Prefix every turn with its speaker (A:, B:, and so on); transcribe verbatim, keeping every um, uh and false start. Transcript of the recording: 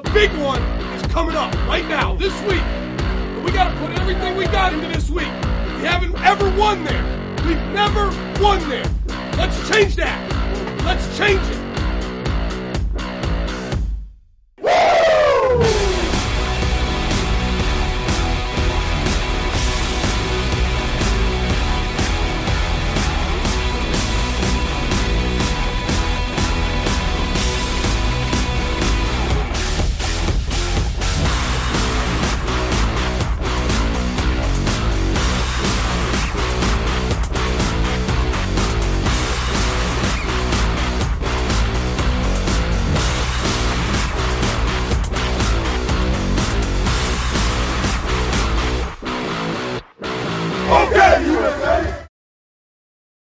A: big one is coming up right now, this week. And we got to put everything we got into this week. We haven't ever won there. We've never won there. Let's change that. Let's change it.